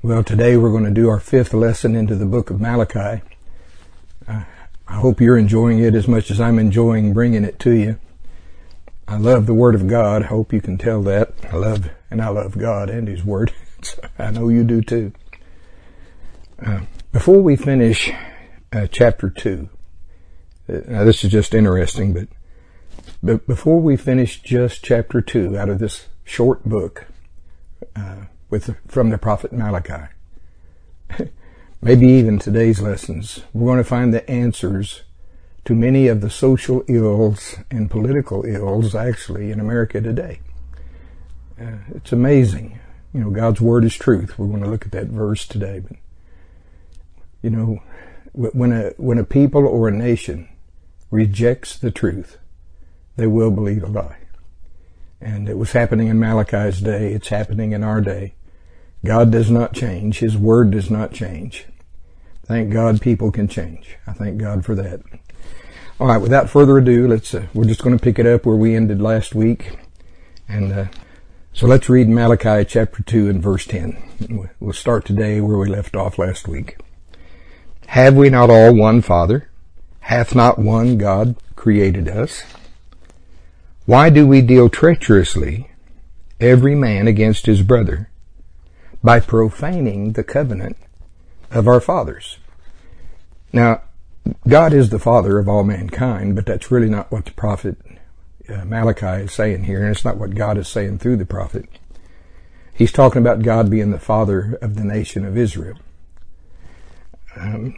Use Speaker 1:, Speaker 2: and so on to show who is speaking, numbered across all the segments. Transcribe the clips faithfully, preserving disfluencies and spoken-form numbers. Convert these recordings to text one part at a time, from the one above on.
Speaker 1: Well, today we're going to do our fifth lesson into the book of Malachi. Uh, I hope you're enjoying it as much as I'm enjoying bringing it to you. I love the Word of God. I hope you can tell that. I love, and I love God and His Word. I know you do too. Uh, before we finish uh, chapter two, uh, now this is just interesting, but, but before we finish just chapter two out of this short book, uh, with from the prophet Malachi, maybe even today's lessons, we're going to find the answers to many of the social ills and political ills actually in America today. Uh, it's amazing. You know, God's Word is truth. We're going to look at that verse today. But, you know, when a, when a people or a nation rejects the truth, they will believe a lie. And it was happening in Malachi's day. It's happening in our day. God does not change. His Word does not change. Thank God people can change. I thank God for that. All right, without further ado, let's, uh, we're just going to pick it up where we ended last week. And, uh, so let's read Malachi chapter two and verse ten. We'll start today where we left off last week. Have we not all one Father? Hath not one God created us? Why do we deal treacherously, every man against his brother, by profaning the covenant of our fathers? Now, God is the Father of all mankind, but that's really not what the prophet uh, Malachi is saying here, and it's not what God is saying through the prophet. He's talking about God being the Father of the nation of Israel. Um,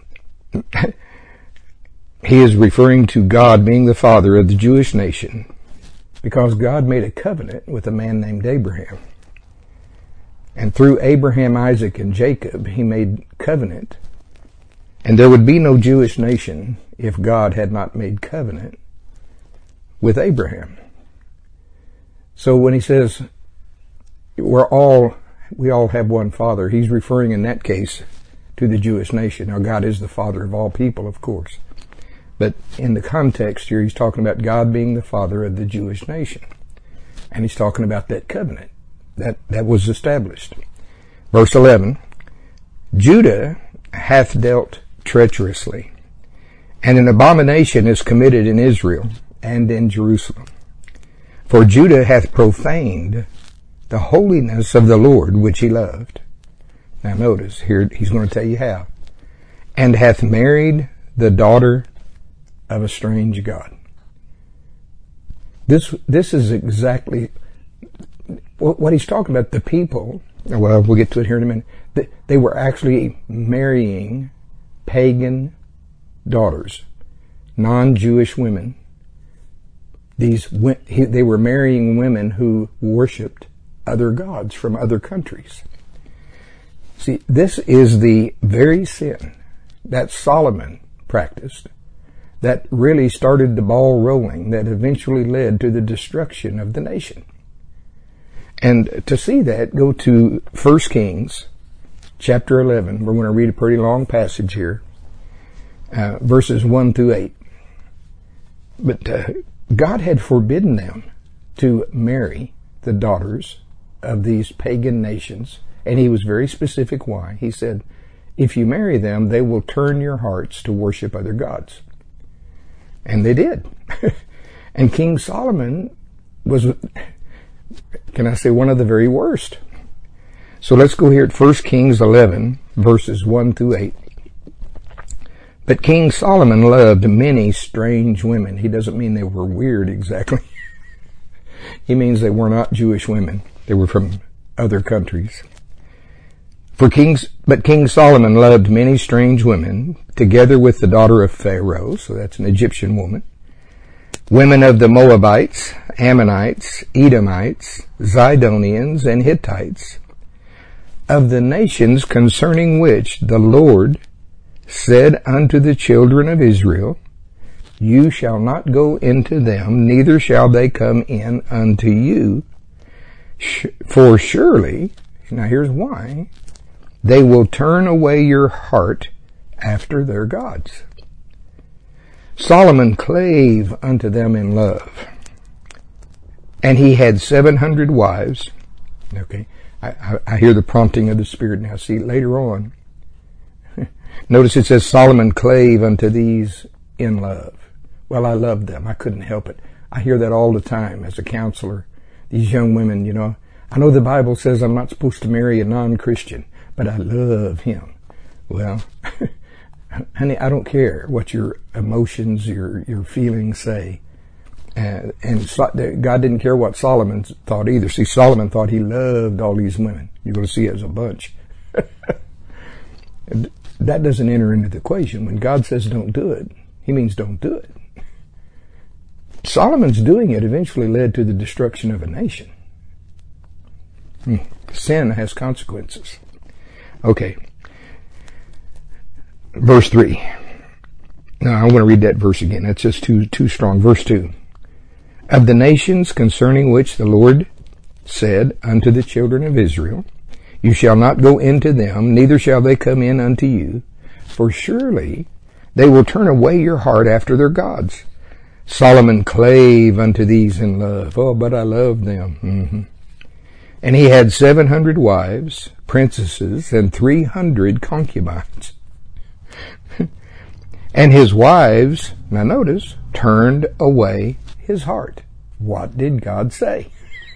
Speaker 1: he is referring to God being the Father of the Jewish nation, because God made a covenant with a man named Abraham. And through Abraham, Isaac, and Jacob, He made covenant. And there would be no Jewish nation if God had not made covenant with Abraham. So when He says, we're all, we all have one Father, He's referring in that case to the Jewish nation. Now God is the Father of all people, of course. But in the context here, He's talking about God being the Father of the Jewish nation. And He's talking about that covenant that, that was established. Verse eleven, Judah hath dealt treacherously, and an abomination is committed in Israel and in Jerusalem. For Judah hath profaned the holiness of the Lord which he loved. Now notice, here He's going to tell you how. And hath married the daughter of a strange god. This, this is exactly what He's talking about. The people, well, we'll get to it here in a minute. They were actually marrying pagan daughters, non-Jewish women. These, they were marrying women who worshipped other gods from other countries. See, this is the very sin that Solomon practiced that really started the ball rolling, that eventually led to the destruction of the nation. And to see that, go to First Kings chapter eleven. We're going to read a pretty long passage here, uh, verses one through eight. But uh, God had forbidden them to marry the daughters of these pagan nations, and He was very specific why. He said, if you marry them, they will turn your hearts to worship other gods. And they did. And King Solomon was, can I say, one of the very worst. So let's go here at First Kings eleven, verses one through eight. But King Solomon loved many strange women. He doesn't mean they were weird exactly. He means they were not Jewish women. They were from other countries. For kings, but King Solomon loved many strange women, together with the daughter of Pharaoh, so that's an Egyptian woman, women of the Moabites, Ammonites, Edomites, Zidonians, and Hittites, of the nations concerning which the Lord said unto the children of Israel, you shall not go into them, neither shall they come in unto you, for surely, now here's why, they will turn away your heart after their gods. Solomon clave unto them in love, and he had seven hundred wives. Okay, I, I, I hear the prompting of the Spirit now. See, later on, notice it says, Solomon clave unto these in love. Well, I loved them. I couldn't help it. I hear that all the time as a counselor. These young women, you know, I know the Bible says I'm not supposed to marry a non-Christian, but I love him. Well, honey, I don't care what your emotions, your, your feelings say. Uh, and so, God didn't care what Solomon thought either. See, Solomon thought he loved all these women. You're going to see it as a bunch. That doesn't enter into the equation. When God says don't do it, he means don't do it. Solomon's doing it eventually led to the destruction of a nation. Hmm. Sin has consequences. Okay. Verse three. Now, I want to read that verse again. That's just too, too strong. Verse two. Of the nations concerning which the Lord said unto the children of Israel, you shall not go into them, neither shall they come in unto you, for surely they will turn away your heart after their gods. Solomon clave unto these in love. Oh, but I love them. Mm-hmm. And he had seven hundred wives, princesses, and three hundred concubines. And his wives, now notice, turned away his heart. What did God say?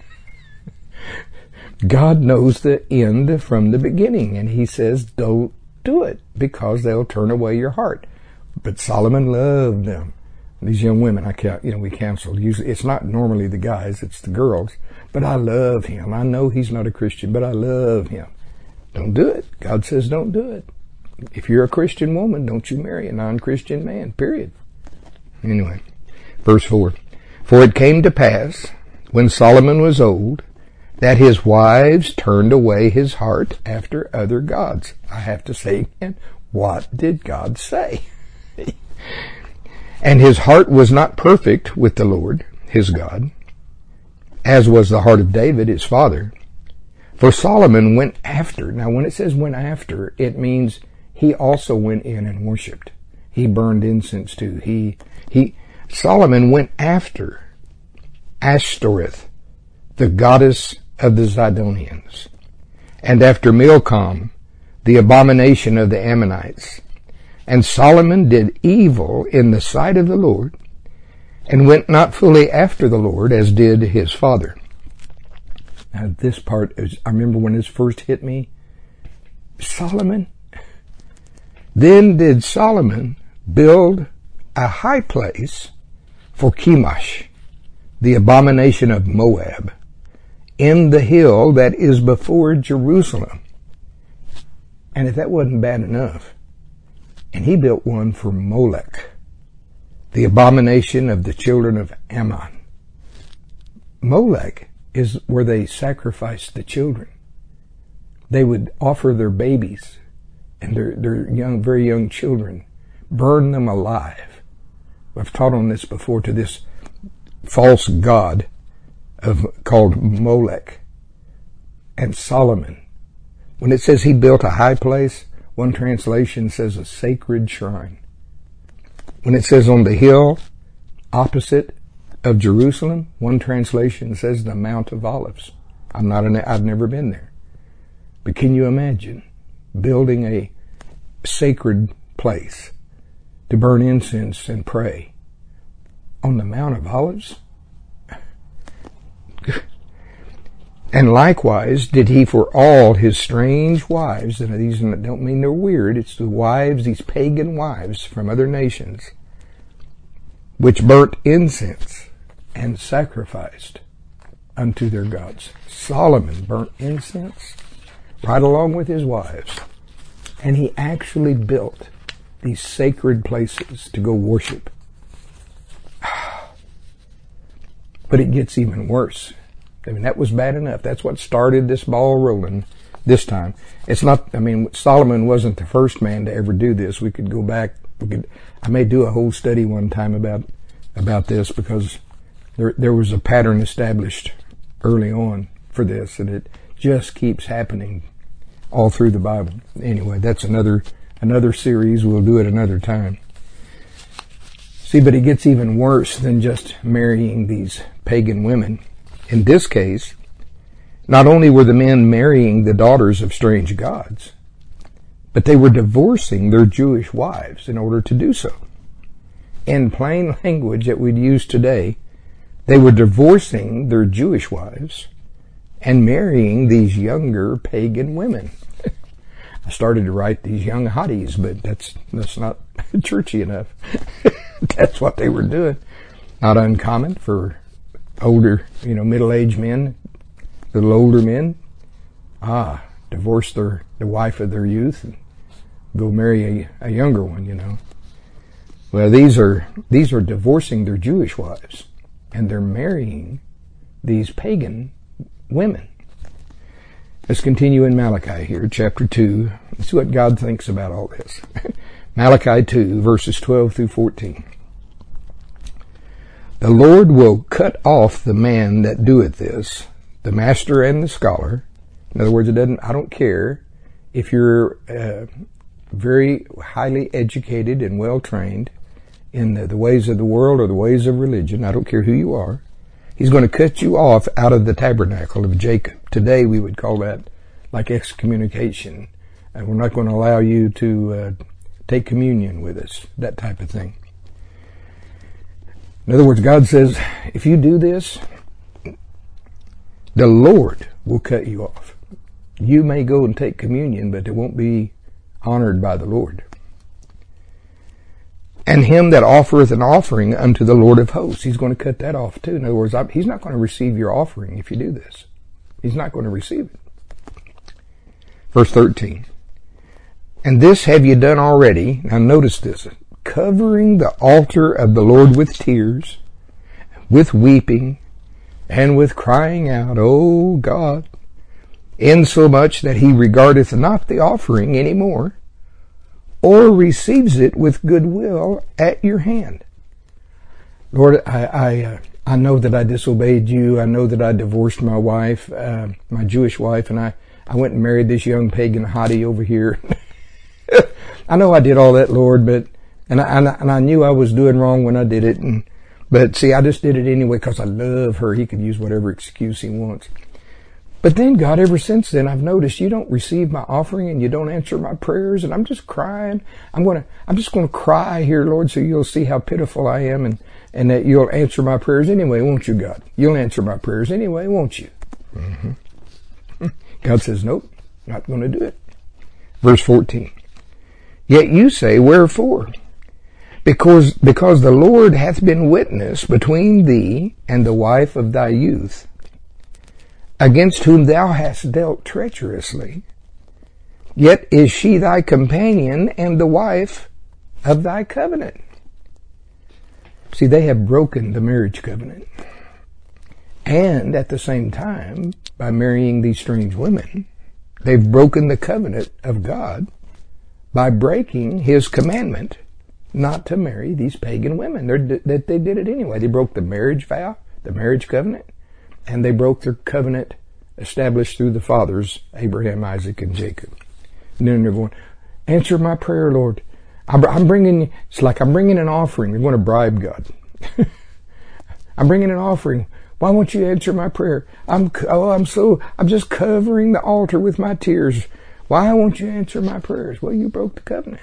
Speaker 1: God knows the end from the beginning, and he says, don't do it, because they'll turn away your heart. But Solomon loved them. These young women, I can't, you know, we counseled. Usually, it's not normally the guys, it's the girls. But I love him. I know he's not a Christian, but I love him. Don't do it. God says don't do it. If you're a Christian woman, don't you marry a non-Christian man, period. Anyway, verse four. For it came to pass, when Solomon was old, that his wives turned away his heart after other gods. I have to say again, what did God say? And his heart was not perfect with the Lord, his God, as was the heart of David, his father. For Solomon went after. Now when it says went after, it means he also went in and worshipped. He burned incense too. He, he, Solomon went after Ashtoreth, the goddess of the Zidonians, and after Milcom, the abomination of the Ammonites. And Solomon did evil in the sight of the Lord, and went not fully after the Lord as did his father. Now this part is, I remember when this first hit me, Solomon. Then did Solomon build a high place for Chemosh, the abomination of Moab, in the hill that is before Jerusalem. And if that wasn't bad enough, and he built one for Molech, the abomination of the children of Ammon. Molech is where they sacrificed the children. They would offer their babies and their, their young, very young children, burn them alive. I've taught on this before, to this false god of called Molech. And Solomon, when it says he built a high place, one translation says a sacred shrine. When it says on the hill opposite of Jerusalem, one translation says the Mount of Olives. I'm not an, I've never been there. But can you imagine building a sacred place to burn incense and pray on the Mount of Olives? And likewise did he for all his strange wives, and these don't mean they're weird, it's the wives, these pagan wives from other nations, which burnt incense and sacrificed unto their gods. Solomon burnt incense right along with his wives. And he actually built these sacred places to go worship. But it gets even worse. I mean, that was bad enough. That's what started this ball rolling this time. It's not, I mean, Solomon wasn't the first man to ever do this. We could go back, we could, I may do a whole study one time about, about this, because there, there was a pattern established early on for this, and it just keeps happening all through the Bible. Anyway, that's another, another series. We'll do it another time. See, but it gets even worse than just marrying these pagan women. In this case, Not only were the men marrying the daughters of strange gods, but they were divorcing their Jewish wives in order to do so. In plain language that we'd use today, they were divorcing their Jewish wives and marrying these younger pagan women. I started to write these young hotties, but that's that's not churchy enough. That's what they were doing. Not uncommon for older, you know, middle-aged men, little older men, ah, divorce their the wife of their youth and go marry a, a younger one, you know. Well, these are these are divorcing their Jewish wives, and they're marrying these pagan women. Let's continue in Malachi here, chapter two. Let's see what God thinks about all this. Malachi two, verses twelve through fourteen. The Lord will cut off the man that doeth this, the master and the scholar. In other words, it doesn't, I don't care if you're uh, very highly educated and well trained in the, the ways of the world or the ways of religion. I don't care who you are. He's going to cut you off out of the tabernacle of Jacob. Today we would call that like excommunication. And we're not going to allow you to uh, take communion with us, that type of thing. In other words, God says, if you do this, the Lord will cut you off. You may go and take communion, but it won't be honored by the Lord. And him that offereth an offering unto the Lord of hosts, he's going to cut that off too. In other words, he's not going to receive your offering if you do this. He's not going to receive it. Verse thirteen. And this have you done already. Now notice this. Covering the altar of the Lord with tears, with weeping, and with crying out, O God, insomuch that he regardeth not the offering any more, or receives it with goodwill at your hand. Lord, I I, uh, I know that I disobeyed you. I know that I divorced my wife, uh, my Jewish wife, and I, I went and married this young pagan hottie over here. I know I did all that, Lord, but and I, and I and I knew I was doing wrong when I did it. And but see, I just did it anyway because I love her. He could use whatever excuse he wants. But then, God, ever since then, I've noticed you don't receive my offering and you don't answer my prayers, and I'm just crying. I'm gonna, I'm just gonna cry here, Lord, so you'll see how pitiful I am, and and that you'll answer my prayers anyway, won't you, God? You'll answer my prayers anyway, won't you? Mm-hmm. God says, nope, not gonna do it. Verse fourteen. Yet you say, wherefore? Because because the Lord hath been witness between thee and the wife of thy youth, against whom thou hast dealt treacherously, yet is she thy companion and the wife of thy covenant. See, they have broken the marriage covenant. And at the same time, by marrying these strange women, they've broken the covenant of God by breaking his commandment not to marry these pagan women. They're, that they did it anyway. They broke the marriage vow, the marriage covenant, and they broke their covenant established through the fathers, Abraham, Isaac, and Jacob. And then they're going, answer my prayer, Lord. I'm bringing, it's like I'm bringing an offering. They're going to bribe God. I'm bringing an offering. Why won't you answer my prayer? I'm, oh, I'm so, I'm just covering the altar with my tears. Why won't you answer my prayers? Well, you broke the covenant.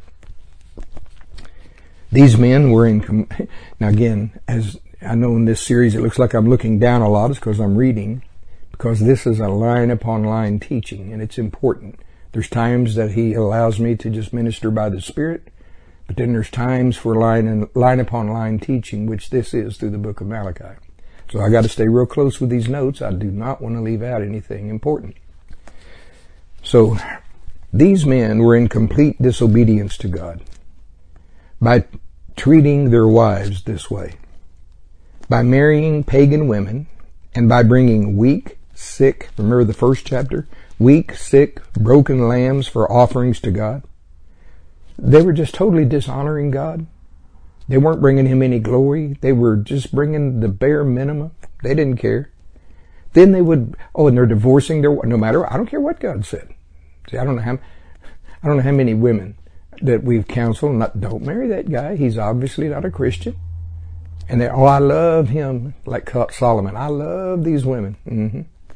Speaker 1: These men were in, now again, as I know in this series, it looks like I'm looking down a lot. It's because I'm reading, because this is a line upon line teaching, and it's important. There's times that he allows me to just minister by the Spirit, but then there's times for line and line upon line teaching, which this is through the book of Malachi. So I got to stay real close with these notes. I do not want to leave out anything important. So these men were in complete disobedience to God by treating their wives this way, by marrying pagan women, and by bringing weak, sick, remember the first chapter, weak, sick, broken lambs for offerings to God. They were just totally dishonoring God. They weren't bringing him any glory. They were just bringing the bare minimum. They didn't care. Then they would, oh, and they're divorcing their, no matter, I don't care what God said. See, I don't know how, I don't know how many women that we've counseled, not, don't marry that guy. He's obviously not a Christian. And they, oh, I love him, like Solomon. I love these women. Mm-hmm.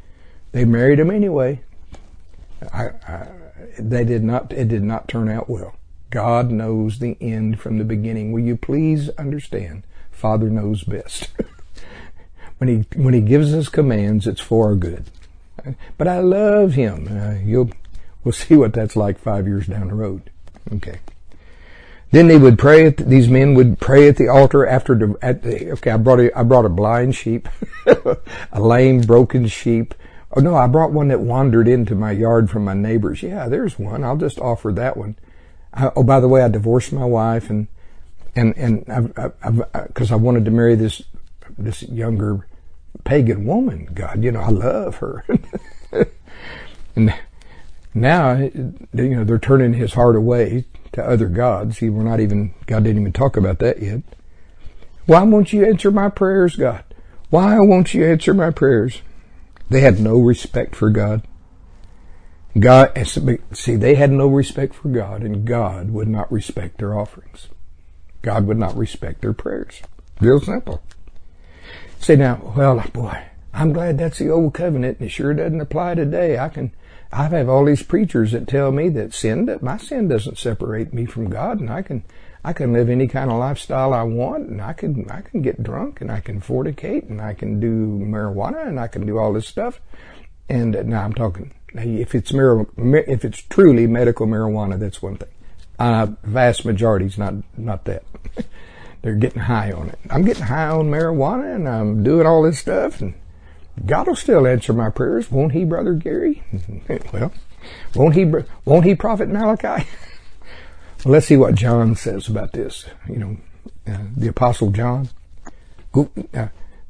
Speaker 1: They married him anyway. I, I, they did not, it did not turn out well. God knows the end from the beginning. Will you please understand? Father knows best. when he, when he gives us commands, it's for our good. But I love him. Uh, you'll, we'll see what that's like five years down the road. Okay. Then they would pray at the, these men would pray at the altar after the, at the, okay, I brought a, I brought a blind sheep, a lame, broken sheep. Oh no, I brought one that wandered into my yard from my neighbors. Yeah, there's one. I'll just offer that one. I, oh, by the way, I divorced my wife and, and, and I've, I've, I, cause I wanted to marry this, this younger pagan woman. God, you know, I love her. And now, you know, they're turning his heart away to other gods. See, we're not even, God didn't even talk about that yet. Why won't you answer my prayers, God? Why won't you answer my prayers? They had no respect for God. God, see, they had no respect for God, and God would not respect their offerings. God would not respect their prayers. Real simple. Say now, well, boy, I'm glad that's the old covenant, and it sure doesn't apply today. I can, I have all these preachers that tell me that sin, that my sin doesn't separate me from God, and I can, I can live any kind of lifestyle I want, and I can, I can get drunk, and I can fornicate, and I can do marijuana, and I can do all this stuff. And uh, now I'm talking, if it's mar- if it's truly medical marijuana, that's one thing. Uh, vast majority's not, not that. They're getting high on it. I'm getting high on marijuana, and I'm doing all this stuff, and God will still answer my prayers, won't he, Brother Gary? Well, won't he, won't he, Prophet Malachi? Well, let's see what John says about this. You know, uh, the Apostle John. Go, uh,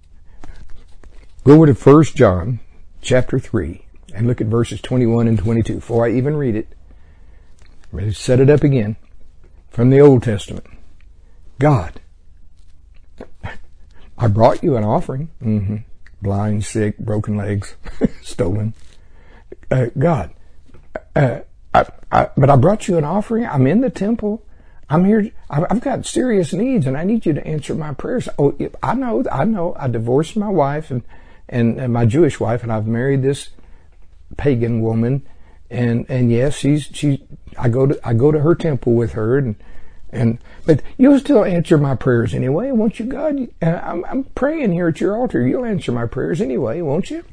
Speaker 1: go over to First John chapter three and look at verses twenty-one and twenty-two. Before I even read it, I'm ready to set it up again from the Old Testament. God, I brought you an offering. Mm-hmm. Blind, sick, broken legs, stolen. Uh, God, uh, I, I, but I brought you an offering. I'm in the temple. I'm here. I've got serious needs, and I need you to answer my prayers. Oh, I know. I know. I divorced my wife and, and, and my Jewish wife, and I've married this pagan woman. And and yes, she's she. I go to I go to her temple with her, and and but you'll still answer my prayers anyway, won't you, God? I'm I'm praying here at your altar. You'll answer my prayers anyway, won't you?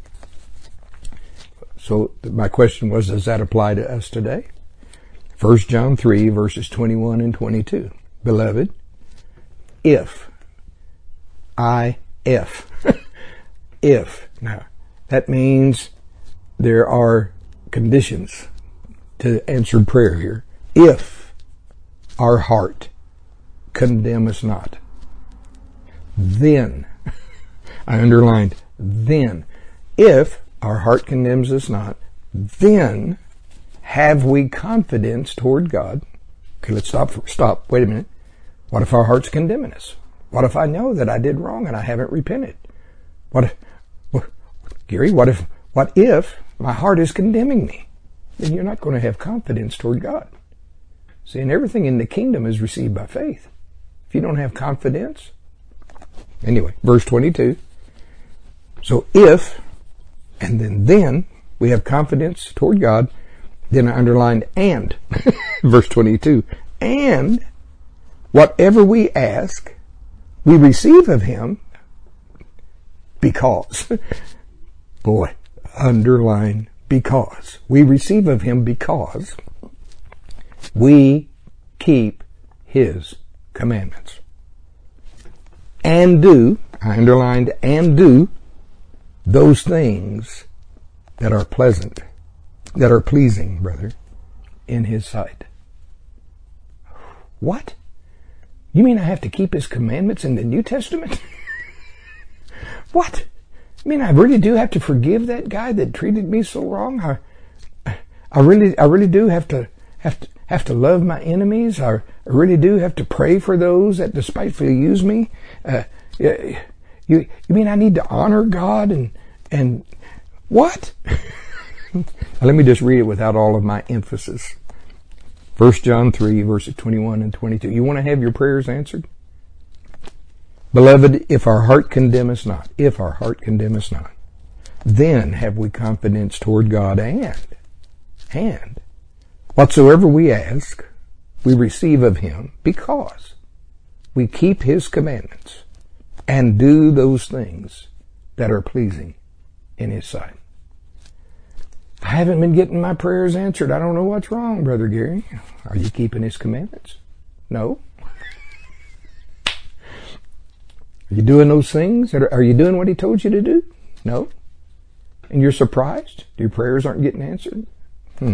Speaker 1: So my question was, does that apply to us today? First John three, verses twenty-one and twenty-two. Beloved, if, I, if, if, now, that means there are conditions to answered prayer here. If our heart condemn us not, then, I underlined, then, if our heart condemns us not, then have we confidence toward God. Okay, let's stop, stop, wait a minute. What if our heart's condemning us? What if I know that I did wrong and I haven't repented? What if, what, Gary, what if, what if my heart is condemning me? Then you're not going to have confidence toward God. See, and everything in the kingdom is received by faith. If you don't have confidence, anyway, verse twenty-two. So if, and then then, we have confidence toward God, then I underlined and, verse twenty-two, and whatever we ask, we receive of him because, boy, underline because. We receive of him because we keep his commandments. And do, I underlined and do, those things that are pleasant, that are pleasing, brother, in his sight. What? You mean I have to keep his commandments in the New Testament? What? I mean, I really do have to forgive that guy that treated me so wrong? I, I really, I really do have to, have to, have to love my enemies. I, I really do have to pray for those that despitefully use me. Uh, you, you mean I need to honor God and, and what? Now, let me just read it without all of my emphasis. First John three, verses twenty-one and twenty-two. You want to have your prayers answered? Beloved, if our heart condemn us not, if our heart condemn us not, then have we confidence toward God, and, and whatsoever we ask, we receive of him, because we keep his commandments and do those things that are pleasing in his sight. I haven't been getting my prayers answered. I don't know what's wrong, Brother Gary. Are you keeping his commandments? No. Are you doing those things? Are you doing what he told you to do? No. And you're surprised your prayers aren't getting answered? Hmm.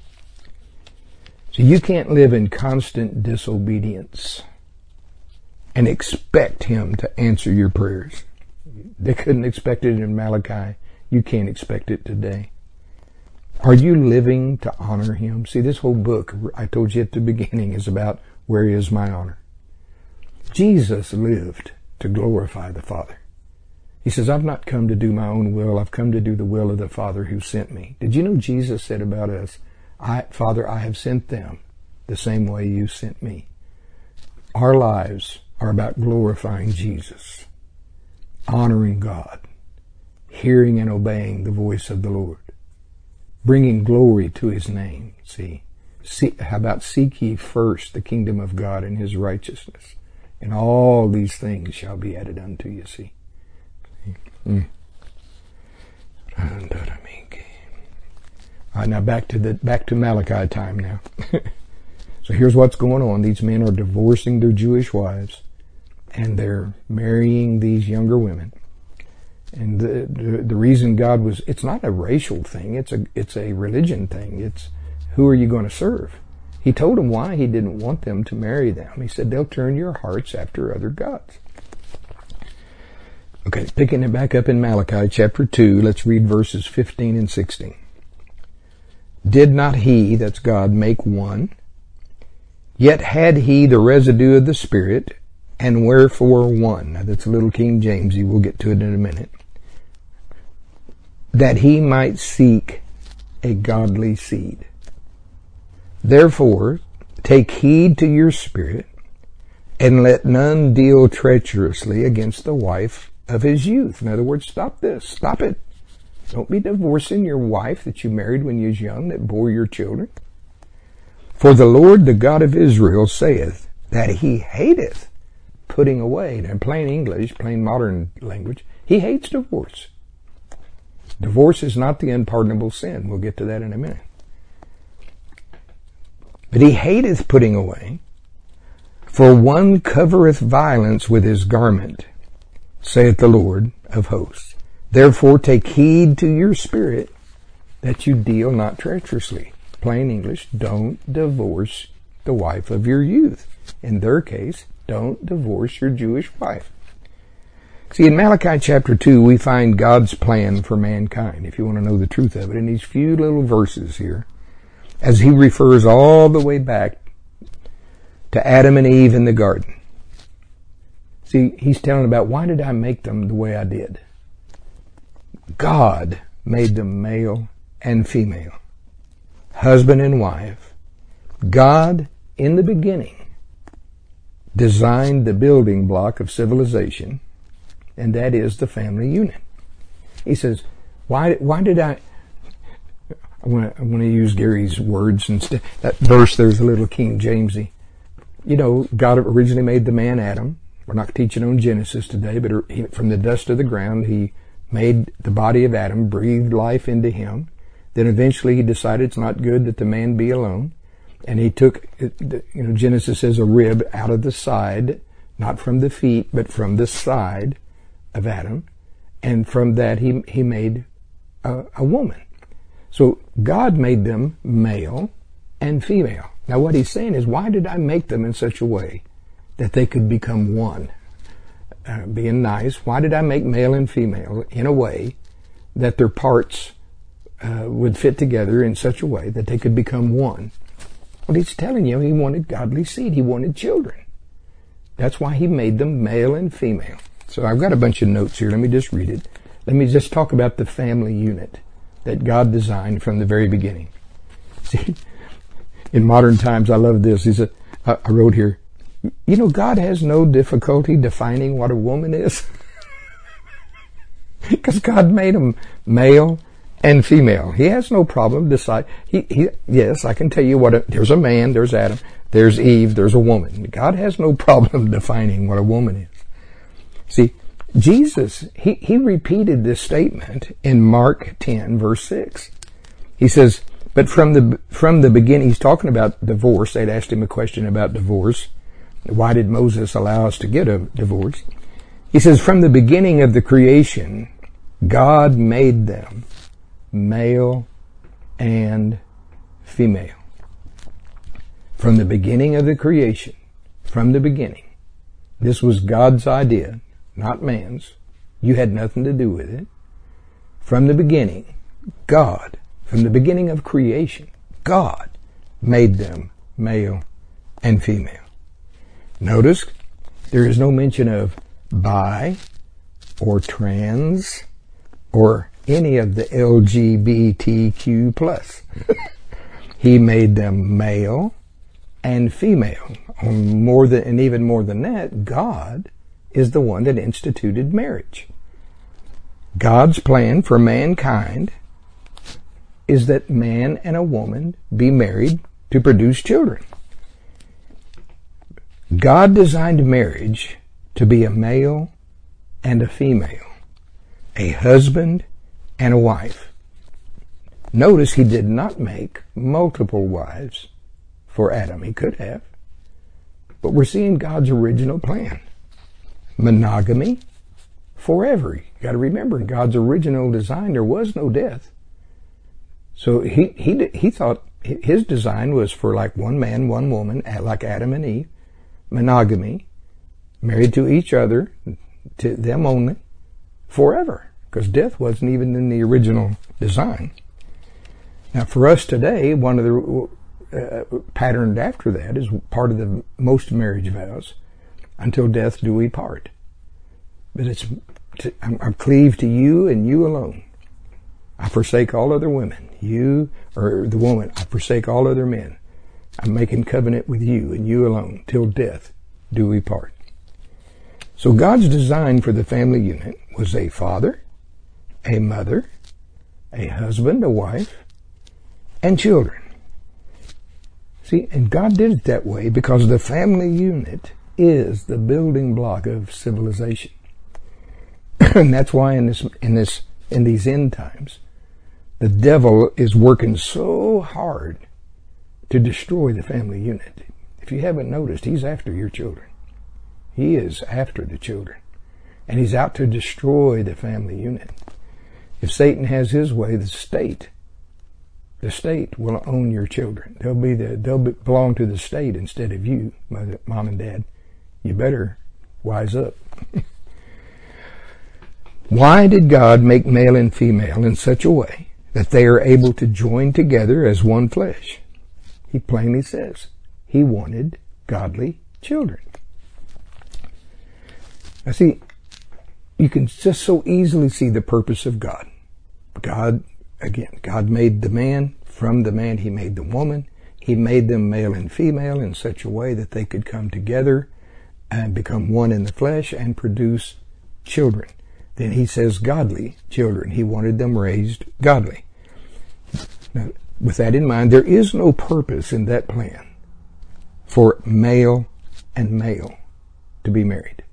Speaker 1: So you can't live in constant disobedience and expect him to answer your prayers. They couldn't expect it in Malachi. You can't expect it today. Are you living to honor him? See, this whole book, I told you at the beginning, is about where is my honor. Jesus lived to glorify the Father. He says, I've not come to do my own will. I've come to do the will of the Father who sent me. Did you know Jesus said about us, I, Father, I have sent them the same way you sent me. Our lives are about glorifying Jesus, honoring God, hearing and obeying the voice of the Lord, bringing glory to his name. See, See how about seek ye first the kingdom of God and his righteousness, and all these things shall be added unto you. See. Mm. All right, now back to the back to Malachi time now. So here's what's going on. These men are divorcing their Jewish wives, and they're marrying these younger women. And the, the the reason God was, it's not a racial thing, it's a it's a religion thing. It's who are you going to serve? He told them why he didn't want them to marry them. He said, they'll turn your hearts after other gods. Okay, picking it back up in Malachi chapter two, let's read verses fifteen and sixteen. Did not he, that's God, make one? Yet had he the residue of the Spirit, and wherefore one? Now that's a little King Jamesy, we'll get to it in a minute. That he might seek a godly seed. Therefore, take heed to your spirit, and let none deal treacherously against the wife of his youth. In other words, stop this. Stop it. Don't be divorcing your wife that you married when you was young, that bore your children. For the Lord, the God of Israel, saith that he hateth putting away. Now, in plain English, plain modern language, he hates divorce. Divorce is not the unpardonable sin. We'll get to that in a minute. But he hateth putting away, for one covereth violence with his garment, saith the Lord of hosts. Therefore take heed to your spirit, that you deal not treacherously. Plain English, don't divorce the wife of your youth. In their case, don't divorce your Jewish wife. See, in Malachi chapter two, we find God's plan for mankind, if you want to know the truth of it, in these few little verses here, as he refers all the way back to Adam and Eve in the garden. See, he's telling about, why did I make them the way I did? God made them male and female, husband and wife. God, in the beginning, designed the building block of civilization, and that is the family unit. He says, why, why did I... I want to, I want to use Gary's words instead. That verse there's a little King Jamesy. You know, God originally made the man Adam. We're not teaching on Genesis today, but from the dust of the ground, he made the body of Adam, breathed life into him. Then eventually he decided it's not good that the man be alone. And he took, you know, Genesis says a rib out of the side, not from the feet, but from the side of Adam. And from that he, he made a, a woman. So God made them male and female. Now what he's saying is, why did I make them in such a way that they could become one? Uh, being nice, why did I make male and female in a way that their parts uh, would fit together in such a way that they could become one? Well, he's telling you he wanted godly seed. He wanted children. That's why he made them male and female. So I've got a bunch of notes here. Let me just read it. Let me just talk about the family unit that God designed from the very beginning. See, in modern times, I love this. He said, I wrote here, you know, God has no difficulty defining what a woman is. Because God made them male and female. He has no problem decide. He, he, yes, I can tell you what. A, there's a man. There's Adam. There's Eve. There's a woman. God has no problem defining what a woman is. See, Jesus, he, he repeated this statement in Mark ten, verse six. He says, but from the, from the beginning, he's talking about divorce. They'd asked him a question about divorce. Why did Moses allow us to get a divorce? He says, from the beginning of the creation, God made them male and female. From the beginning of the creation, from the beginning, this was God's idea, not man's. You had nothing to do with it. From the beginning, God, from the beginning of creation, God made them male and female. Notice there is no mention of bi or trans or any of the L G B T Q plus. He made them male and female. On more than, and even more than that, God is the one that instituted marriage. God's plan for mankind is that man and a woman be married to produce children. God designed marriage to be a male and a female, a husband and a wife. Notice he did not make multiple wives for Adam. He could have. But we're seeing God's original plan. Monogamy forever. You got to remember, in God's original design, there was no death. So he, he, he thought his design was for like one man, one woman, like Adam and Eve. Monogamy, married to each other, to them only, forever. Because death wasn't even in the original design. Now for us today, one of the uh, patterned after that is part of the most marriage vows, until death do we part. But it's, to, I'm, I'm cleaved to you and you alone. I forsake all other women. You, or the woman, I forsake all other men. I'm making covenant with you and you alone, till death do we part. So God's design for the family unit was a father, a mother, a husband, a wife, and children. See, and God did it that way because the family unit is the building block of civilization. And that's why in this, in this, in these end times, the devil is working so hard to destroy the family unit. If you haven't noticed, he's after your children. He is after the children. And he's out to destroy the family unit. If Satan has his way, the state, the state will own your children. They'll be the, they'll be, belong to the state instead of you, mother, mom and dad. You better wise up. Why did God make male and female in such a way that they are able to join together as one flesh? He plainly says he wanted godly children. Now see, you can just so easily see the purpose of God. God, again, God made the man. From the man he made the woman. He made them male and female in such a way that they could come together and become one in the flesh and produce children. Then he says godly children. He wanted them raised godly. Now, with that in mind, there is no purpose in that plan for male and male to be married.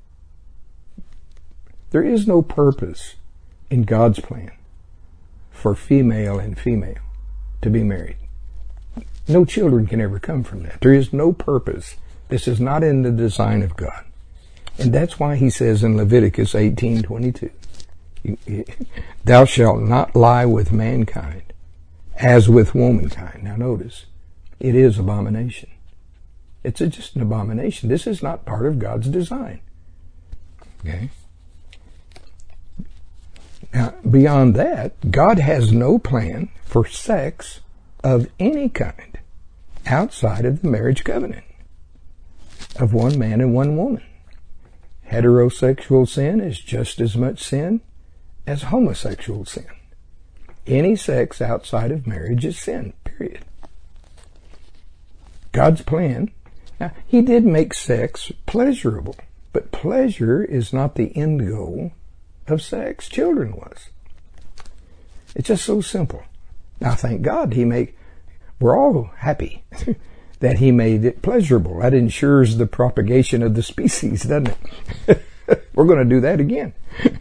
Speaker 1: There is no purpose in God's plan for female and female to be married. No children can ever come from that. There is no purpose. This is not in the design of God. And that's why he says in Leviticus eighteen twenty-two, thou shalt not lie with mankind as with womankind. Now notice, it is abomination. It's a, just an abomination. This is not part of God's design. Okay? Now, beyond that, God has no plan for sex of any kind outside of the marriage covenant of one man and one woman. Heterosexual sin is just as much sin as homosexual sin. Any sex outside of marriage is sin, period. God's plan, now, he did make sex pleasurable, but pleasure is not the end goal of sex? Children was. It's just so simple. Now, thank God he made, we're all happy that he made it pleasurable. That ensures the propagation of the species, doesn't it? We're going to do that again.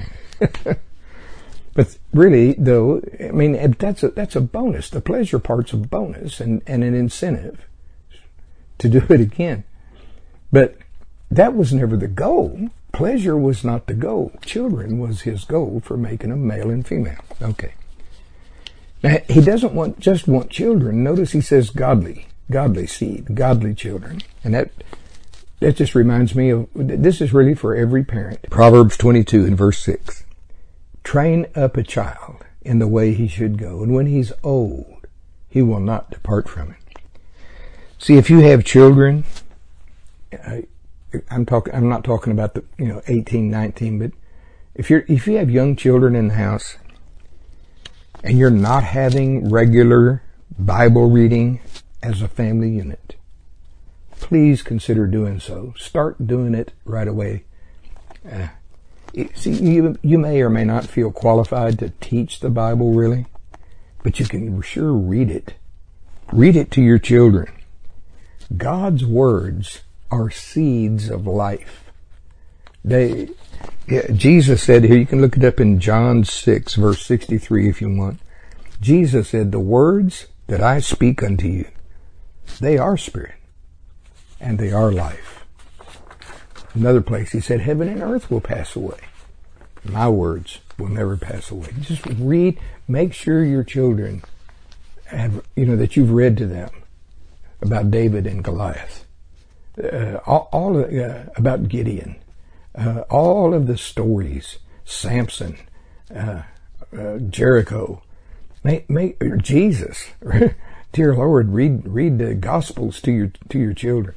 Speaker 1: But really, though, I mean, that's a, that's a bonus. The pleasure part's a bonus and, and an incentive to do it again. But that was never the goal. Pleasure was not the goal. Children was his goal for making them male and female. Okay. Now, he doesn't want just want children. Notice he says godly, godly seed, godly children. And that that just reminds me of, this is really for every parent. Proverbs twenty-two and verse six. Train up a child in the way he should go, and when he's old, he will not depart from it. See, if you have children, uh, I'm talking, I'm not talking about the, you know, eighteen, nineteen, but if you're, if you have young children in the house and you're not having regular Bible reading as a family unit, please consider doing so. Start doing it right away. Uh, see, you, you may or may not feel qualified to teach the Bible really, but you can sure read it. Read it to your children. God's words are seeds of life. They, yeah, Jesus said here, you can look it up in John six, verse sixty-three if you want. Jesus said, the words that I speak unto you, they are spirit, and they are life. Another place he said, heaven and earth will pass away. My words will never pass away. Just read, make sure your children have, you know, that you've read to them about David and Goliath. Uh, all, all of, uh, about Gideon, uh, all of the stories, Samson, uh, uh, Jericho, make, make, Jesus, dear Lord, read read the Gospels to your to your children.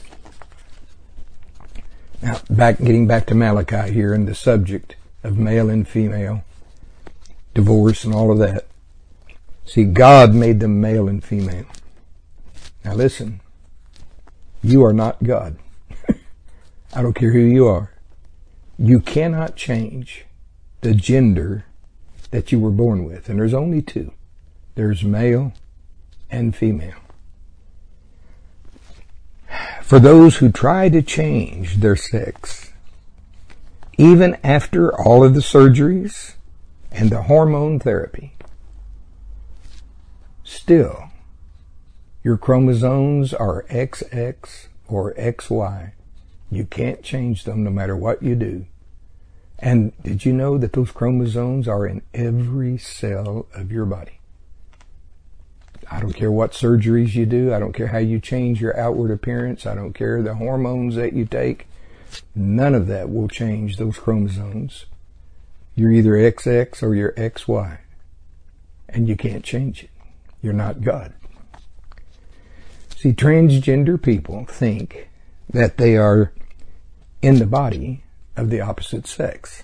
Speaker 1: Now, back getting back to Malachi here and the subject of male and female, divorce and all of that. See, God made them male and female. Now listen. You are not God. I don't care who you are. You cannot change the gender that you were born with. And there's only two. There's male and female. For those who try to change their sex, even after all of the surgeries and the hormone therapy, still, your chromosomes are X X or X Y. You can't change them no matter what you do. And did you know that those chromosomes are in every cell of your body? I don't care what surgeries you do. I don't care how you change your outward appearance. I don't care the hormones that you take. None of that will change those chromosomes. You're either X X or you're X Y. And you can't change it. You're not God. See, transgender people think that they are in the body of the opposite sex.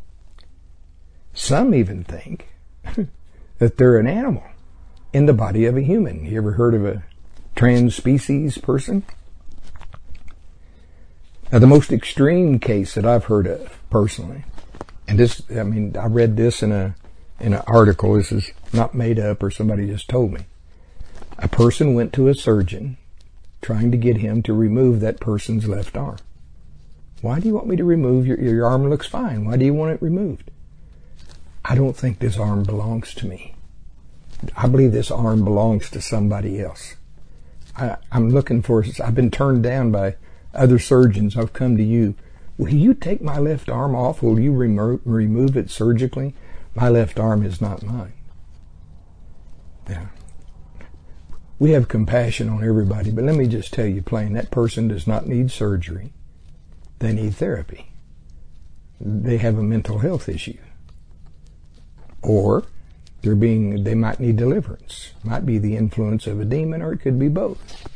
Speaker 1: Some even think that they're an animal in the body of a human. You ever heard of a trans-species person? Now, the most extreme case that I've heard of personally, and this, I mean, I read this in a in an article. This is not made up or somebody just told me. A person went to a surgeon trying to get him to remove that person's left arm. Why do you want me to remove your, your arm looks fine. Why do you want it removed? I don't think this arm belongs to me. I believe this arm belongs to somebody else. I, I'm looking for, I've been turned down by other surgeons. I've come to you. Will you take my left arm off? Will you remo- remove it surgically? My left arm is not mine. Yeah. We have compassion on everybody, but let me just tell you plain, that person does not need surgery. They need therapy. They have a mental health issue. Or they're being, they might need deliverance. Might be the influence of a demon, or it could be both.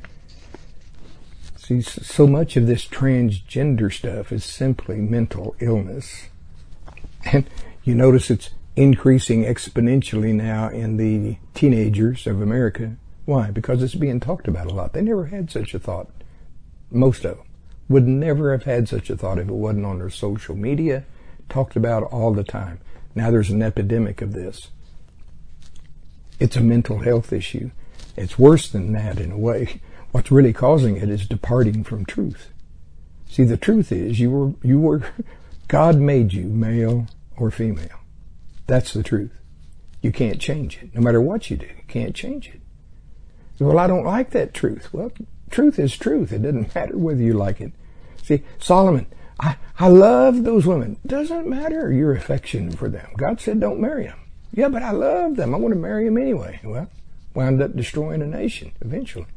Speaker 1: See, so much of this transgender stuff is simply mental illness. And you notice it's increasing exponentially now in the teenagers of America. Why? Because it's being talked about a lot. They never had such a thought. Most of them would never have had such a thought if it wasn't on their social media, talked about all the time. Now there's an epidemic of this. It's a mental health issue. It's worse than that in a way. What's really causing it is departing from truth. See, the truth is you were, you were, God made you male or female. That's the truth. You can't change it. No matter what you do, you can't change it. Well, I don't like that truth. Well, truth is truth. It doesn't matter whether you like it. See, Solomon, I, I love those women. Doesn't matter your affection for them. God said don't marry them. Yeah, but I love them. I want to marry them anyway. Well, wound up destroying a nation eventually.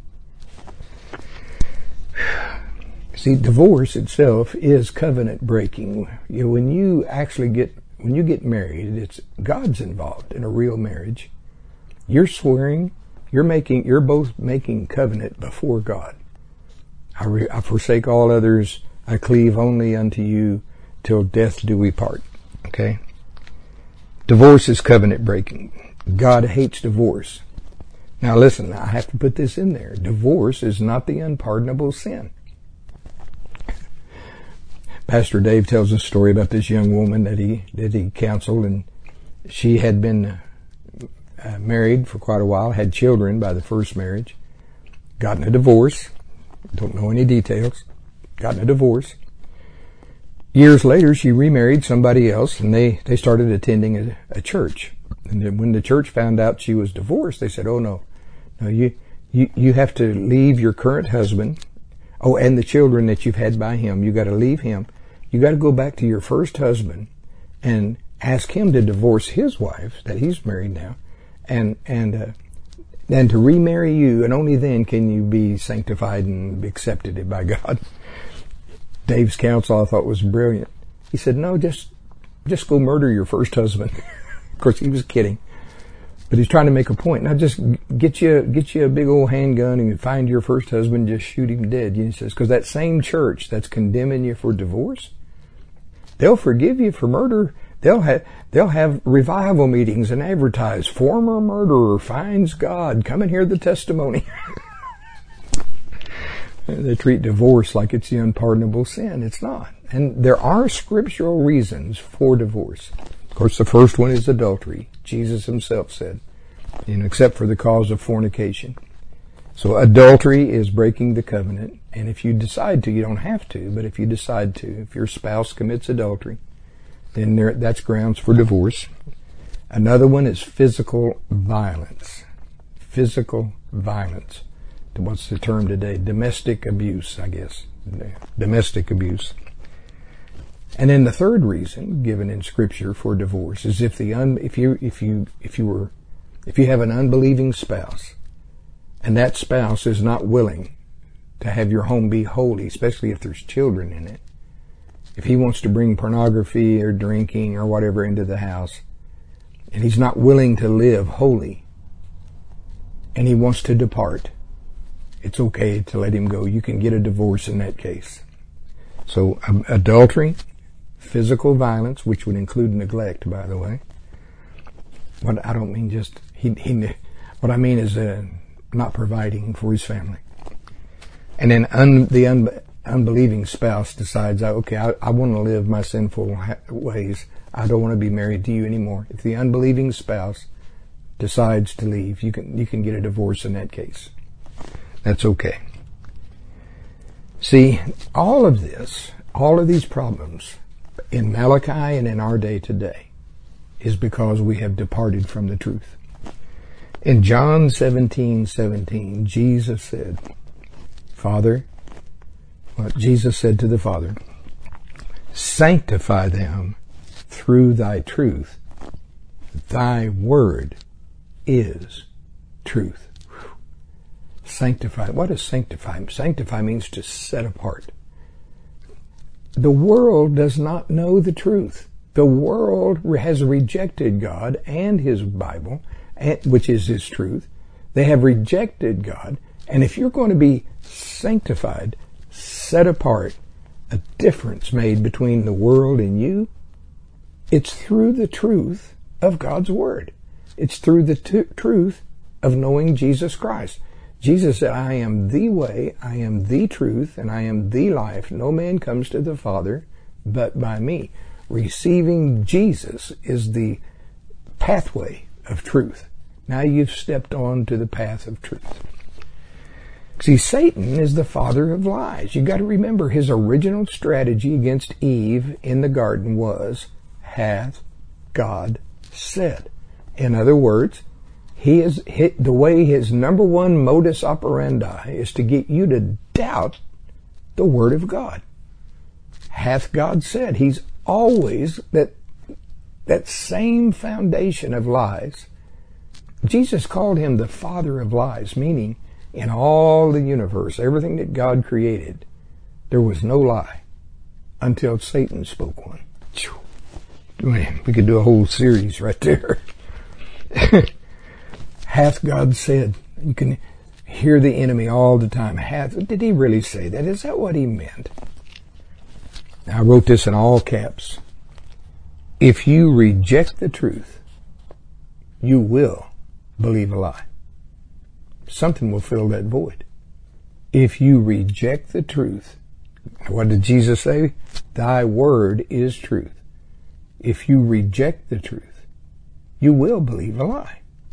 Speaker 1: See, divorce itself is covenant breaking. You know, when you actually get, when you get married, it's God's involved in a real marriage. You're swearing, you're making, you're both making covenant before God. I, re, I forsake all others. I cleave only unto you till death do we part. Okay? Divorce is covenant breaking. God hates divorce. Now listen, I have to put this in there. Divorce is not the unpardonable sin. Pastor Dave tells a story about this young woman that he that he counseled, and she had been uh, married for quite a while, had children by the first marriage, gotten a divorce, don't know any details, gotten a divorce. Years later, she remarried somebody else, and they, they started attending a, a church. And then when the church found out she was divorced, they said, oh no, no, you, you, you have to leave your current husband, oh, and the children that you've had by him, you got to leave him. You got to go back to your first husband and ask him to divorce his wife that he's married now, and and uh, and to remarry you, and only then can you be sanctified and accepted by God. Dave's counsel I thought was brilliant. He said, "No, just just go murder your first husband." Of course, he was kidding, but he's trying to make a point. Now, just get you get you a big old handgun and find your first husband, just shoot him dead. He says, because that same church that's condemning you for divorce, they'll forgive you for murder. They'll have, they'll have revival meetings and advertise, former murderer finds God, come and hear the testimony. They treat divorce like it's the unpardonable sin. It's not. And there are scriptural reasons for divorce. Of course, the first one is adultery. Jesus himself said, you know, except for the cause of fornication. So adultery is breaking the covenant, and if you decide to, you don't have to, but if you decide to, if your spouse commits adultery, then there, that's grounds for divorce. Another one is physical violence. Physical violence. What's the term today? Domestic abuse, I guess. Domestic abuse. And then the third reason given in Scripture for divorce is if the un, if you if you if you were if you have an unbelieving spouse, and that spouse is not willing to have your home be holy, especially if there's children in it. If he wants to bring pornography or drinking or whatever into the house, and he's not willing to live holy, and he wants to depart, it's okay to let him go. You can get a divorce in that case. So um, adultery, physical violence, which would include neglect, by the way. What I don't mean just he he. What I mean is uh, not providing for his family. And then un, the un, unbelieving spouse decides, okay, I, I want to live my sinful ways. I don't want to be married to you anymore. If the unbelieving spouse decides to leave, you can you can get a divorce in that case. That's okay. See, all of this, all of these problems in Malachi and in our day today is because we have departed from the truth. In John seventeen seventeen, Jesus said, Father, well, Jesus said to the Father, sanctify them through thy truth. Thy word is truth. Sanctify. What does sanctify? Sanctify means to set apart. The world does not know the truth. The world has rejected God and His Bible, which is His truth. They have rejected God. And if you're going to be sanctified, set apart, a difference made between the world and you, it's through the truth of God's Word. It's through the t- truth of knowing Jesus Christ. Jesus said, I am the way, I am the truth, and I am the life. No man comes to the Father but by me. Receiving Jesus is the pathway of truth. Now you've stepped on to the path of truth. See, Satan is the father of lies. You've got to remember his original strategy against Eve in the garden was, hath God said. In other words, he is hit, the way his number one modus operandi is to get you to doubt the Word of God. Hath God said. He's always that, that same foundation of lies. Jesus called him the father of lies, meaning in all the universe, everything that God created, there was no lie until Satan spoke one. Man, we could do a whole series right there. Hath God said. You can hear the enemy all the time. Hath, did he really say that? Is that what he meant? Now, I wrote this in all caps. If you reject the truth, you will believe a lie. Something will fill that void. If you reject the truth, what did Jesus say? Thy word is truth. If you reject the truth, you will believe a lie.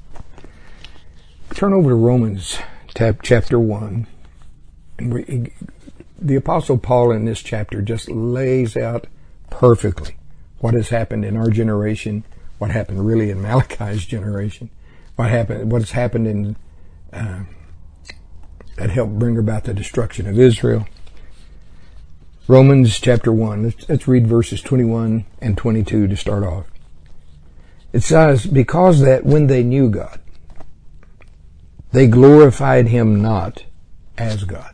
Speaker 1: Turn over to Romans chapter one. And the Apostle Paul in this chapter just lays out perfectly what has happened in our generation, what happened really in Malachi's generation, what happened, what has happened in uh, that helped bring about the destruction of Israel. Romans chapter one. Let's, let's read verses twenty-one and twenty-two to start off. It says, because that when they knew God, they glorified him not as God,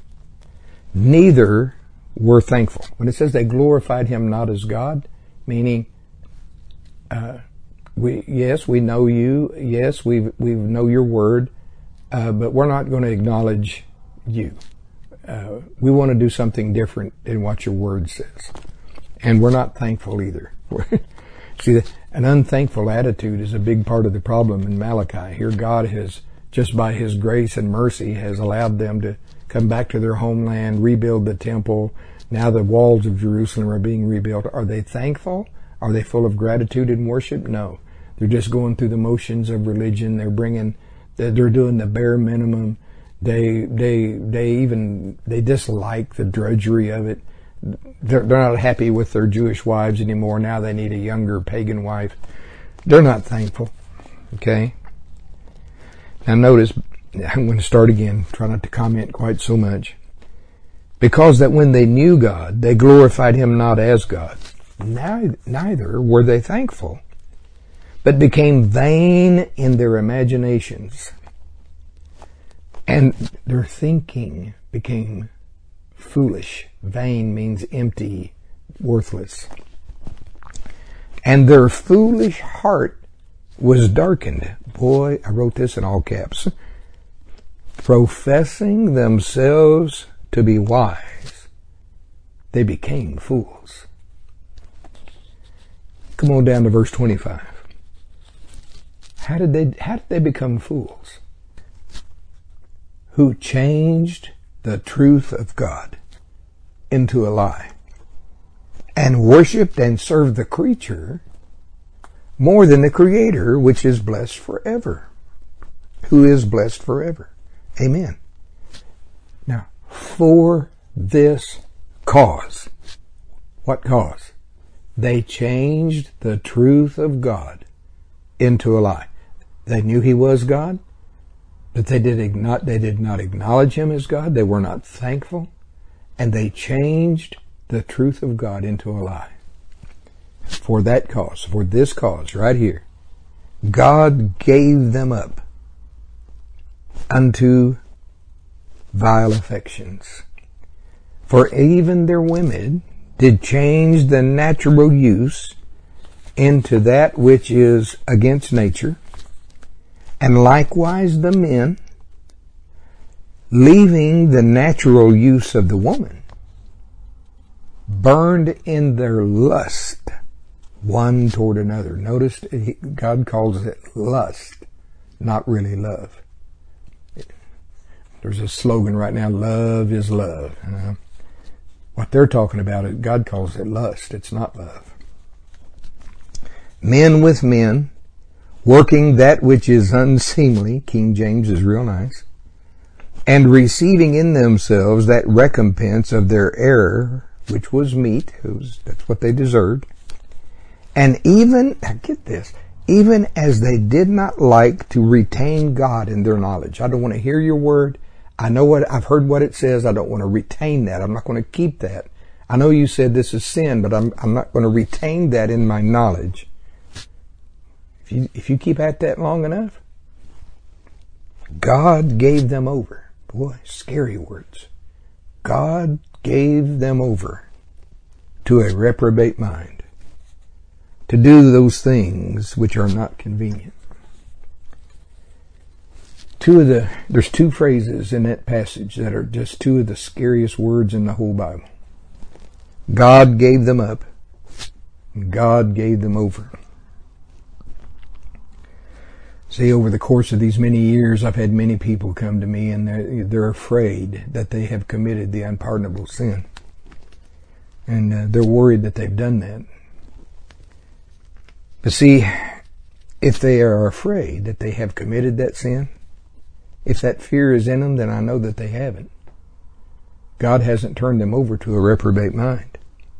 Speaker 1: neither were thankful. When it says they glorified him not as God, meaning, uh, we, yes, we know you. Yes, we we know your word, uh, but we're not going to acknowledge you. Uh, we want to do something different than what your word says. And we're not thankful either. See, an unthankful attitude is a big part of the problem in Malachi. Here God has, just by his grace and mercy, has allowed them to come back to their homeland, rebuild the temple. Now the walls of Jerusalem are being rebuilt. Are they thankful? Are they full of gratitude and worship? No. They're just going through the motions of religion. They're bringing, they're doing the bare minimum. They, they, they even, they dislike the drudgery of it. They're, they're not happy with their Jewish wives anymore. Now they need a younger pagan wife. They're not thankful. Okay? Now notice, I'm going to start again. Try not to comment quite so much. Because that when they knew God, they glorified him not as God. Neither, neither were they thankful, but became vain in their imaginations. And their thinking became foolish. Vain means empty, worthless. And their foolish heart was darkened. Boy, I wrote this in all caps. Professing themselves to be wise, they became fools. Come on down to verse twenty-five. How did they, how did they become fools? Who changed the truth of God into a lie, and worshipped and served the creature more than the Creator, which is blessed forever. Who is blessed forever. Amen. Now, for this cause, what cause? They changed the truth of God into a lie. They knew he was God, but they did not, they did not acknowledge him as God. They were not thankful. And they changed the truth of God into a lie. For that cause, for this cause right here, God gave them up unto vile affections. For even their women did change the natural use into that which is against nature, and likewise the men, leaving the natural use of the woman, burned in their lust one toward another. Notice God calls it lust, not really love. There's a slogan right now, love is love. You know? What they're talking about, God calls it lust. It's not love. men with men, working that which is unseemly, King James is real nice, and receiving in themselves that recompense of their error, which was meat, it was, that's what they deserved. And even, now get this, even as they did not like to retain God in their knowledge. I don't want to hear your word. I know what, I've heard what it says. I don't want to retain that. I'm not going to keep that. I know you said this is sin, but I'm, I'm not going to retain that in my knowledge. If you, if you keep at that long enough, God gave them over. Boy, scary words. God gave them over to a reprobate mind, to do those things which are not convenient. Two of the, there's two phrases in that passage that are just two of the scariest words in the whole Bible. God gave them up, and God gave them over. See, over the course of these many years, I've had many people come to me and they're, they're afraid that they have committed the unpardonable sin. And uh, they're worried that they've done that. But see, if they are afraid that they have committed that sin, if that fear is in them, then I know that they haven't. God hasn't turned them over to a reprobate mind.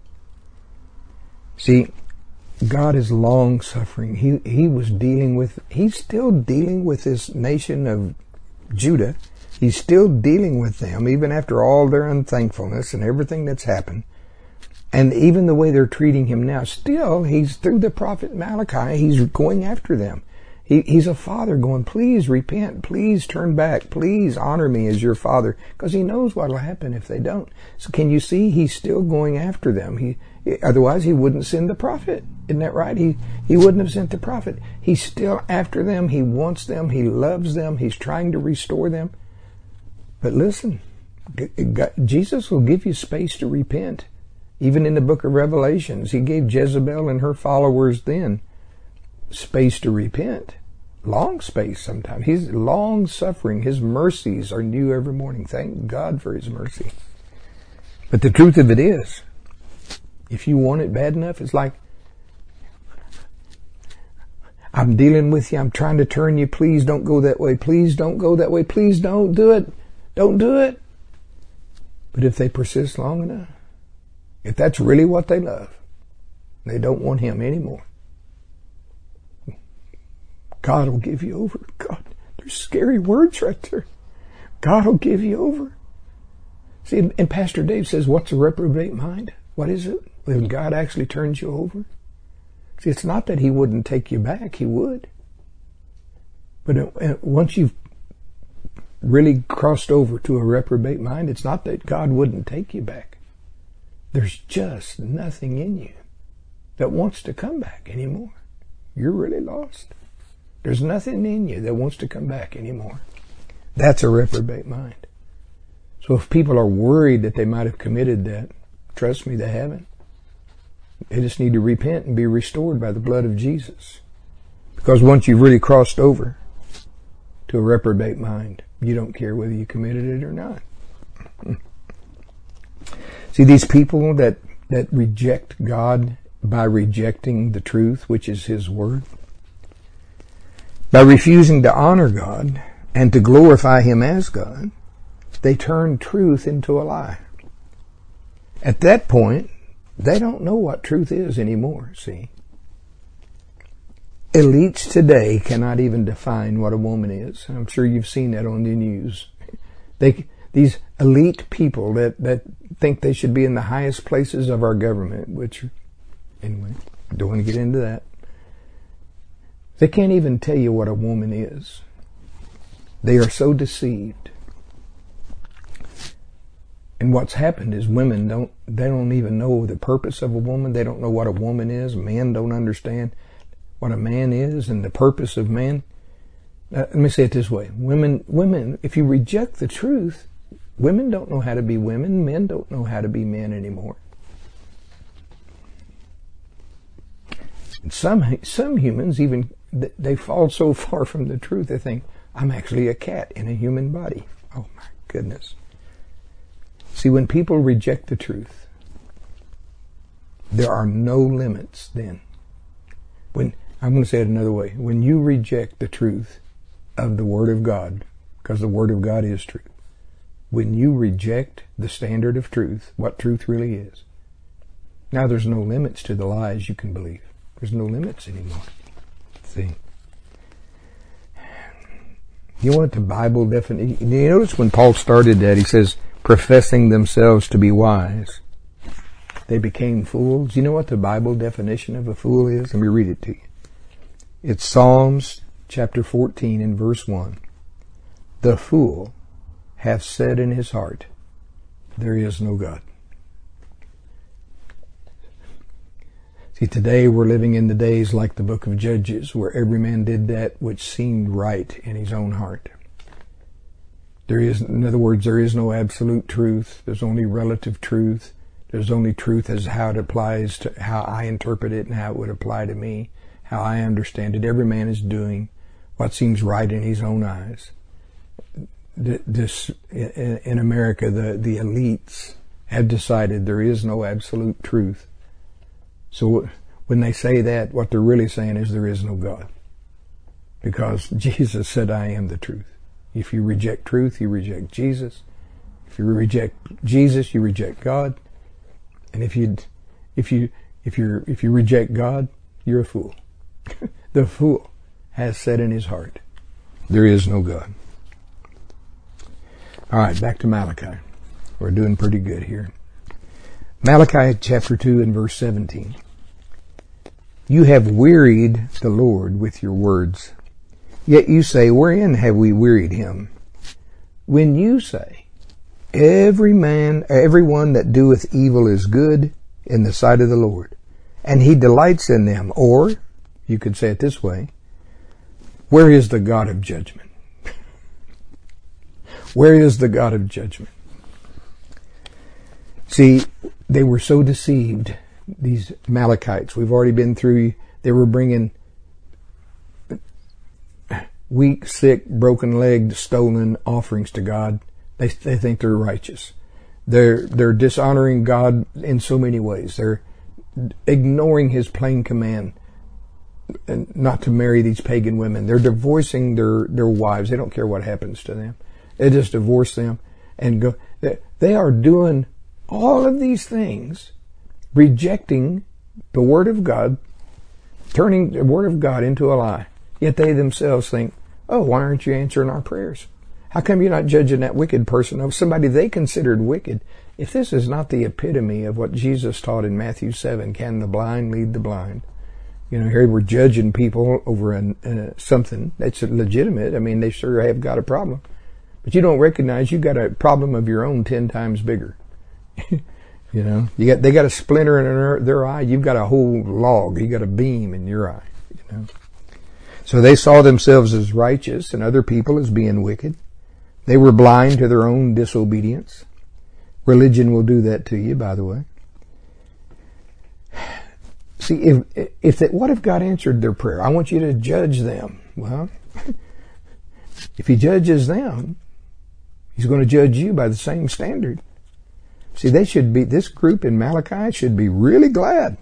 Speaker 1: See, God is long suffering. He, he was dealing with, he's still dealing with this nation of Judah. He's still dealing with them, even after all their unthankfulness and everything that's happened. And even the way they're treating him now, still, he's through the prophet Malachi, he's going after them. He, he's a father going, please repent, please turn back, please honor me as your father, because he knows what will happen if they don't. So can you see, he's still going after them. He, otherwise he wouldn't send the prophet. Isn't that right? He, he wouldn't have sent the prophet. He's still after them. He wants them. He loves them. He's trying to restore them. But listen, God, Jesus will give you space to repent. Even in the book of Revelations, he gave Jezebel and her followers then space to repent. Long space sometimes. He's long suffering. His mercies are new every morning. Thank God for his mercy. But the truth of it is, if you want it bad enough, it's like, I'm dealing with you. I'm trying to turn you. Please don't go that way. Please don't go that way. Please don't do it. Don't do it. But if they persist long enough, if that's really what they love, they don't want him anymore, God will give you over. God, there's scary words right there. God will give you over. See, and Pastor Dave says, what's a reprobate mind? What is it? When God actually turns you over? See, it's not that he wouldn't take you back. He would. But once you've really crossed over to a reprobate mind, it's not that God wouldn't take you back. There's just nothing in you that wants to come back anymore. You're really lost. There's nothing in you that wants to come back anymore. That's a reprobate mind. So if people are worried that they might have committed that, trust me, they haven't. They just need to repent and be restored by the blood of Jesus. Because once you've really crossed over to a reprobate mind, you don't care whether you committed it or not. See, these people that, that reject God by rejecting the truth, which is his word, by refusing to honor God and to glorify him as God, they turn truth into a lie. At that point, they don't know what truth is anymore, see. Elites today cannot even define what a woman is. I'm sure you've seen that on the news. They, these elite people that, that think they should be in the highest places of our government, which, anyway, I don't want to get into that. They can't even tell you what a woman is. They are so deceived. And what's happened is women don't, they don't even know the purpose of a woman. They don't know what a woman is. Men don't understand what a man is and the purpose of man. Uh, let me say it this way. Women, women, if you reject the truth, women don't know how to be women. Men don't know how to be men anymore. And some, some humans even, they fall so far from the truth, they think, I'm actually a cat in a human body. Oh my goodness. See, when people reject the truth, there are no limits then When I'm going to say it another way. When you reject the truth of the Word of God, because the Word of God is truth, when you reject the standard of truth, what truth really is, now there's no limits to the lies you can believe. There's no limits anymore. See? You want the Bible definition? You notice when Paul started that, he says, professing themselves to be wise, they became fools. You know what the Bible definition of a fool is? Let me read it to you. It's Psalms chapter fourteen and verse one. The fool hath said in his heart, there is no God. See, today we're living in the days like the book of Judges, where every man did that which seemed right in his own heart. There is, in other words, there is no absolute truth. There's only relative truth. There's only truth as how it applies to how I interpret it and how it would apply to me, how I understand it. Every man is doing what seems right in his own eyes. This, in America, the, the elites have decided there is no absolute truth. So when they say that, what they're really saying is there is no God. Because Jesus said, I am the truth. If you reject truth, you reject Jesus. If you reject Jesus, you reject God. And if you, if you, if you're, if you reject God, you're a fool. The fool has said in his heart, there is no God. All right, back to Malachi. We're doing pretty good here. Malachi chapter two and verse seventeen. You have wearied the Lord with your words. Yet you say, wherein have we wearied him? When you say, every man, every one that doeth evil is good in the sight of the Lord, and he delights in them. Or, you could say it this way, where is the God of judgment? Where is the God of judgment? See, they were so deceived, these Amalekites. We've already been through, they were bringing weak, sick, broken-legged, stolen offerings to God. They, they think they're righteous. They're, they're dishonoring God in so many ways. They're ignoring His plain command not to marry these pagan women. They're divorcing their, their wives. They don't care what happens to them. They just divorce them and go. They, they are doing all of these things, rejecting the Word of God, turning the Word of God into a lie. Yet they themselves think, oh, why aren't you answering our prayers? How come you're not judging that wicked person of somebody they considered wicked? If this is not the epitome of what Jesus taught in Matthew seven, can the blind lead the blind? You know, here we're judging people over an, uh, something that's legitimate. I mean, they sure have got a problem. But you don't recognize you got a problem of your own ten times bigger. You know, you got, they got a splinter in their, their eye. You've got a whole log. You got a beam in your eye, you know. So they saw themselves as righteous and other people as being wicked. They were blind to their own disobedience. Religion will do that to you, by the way. See, if, if that, what if God answered their prayer? I want you to judge them. Well, if He judges them, He's going to judge you by the same standard. See, they should be, this group in Malachi should be really glad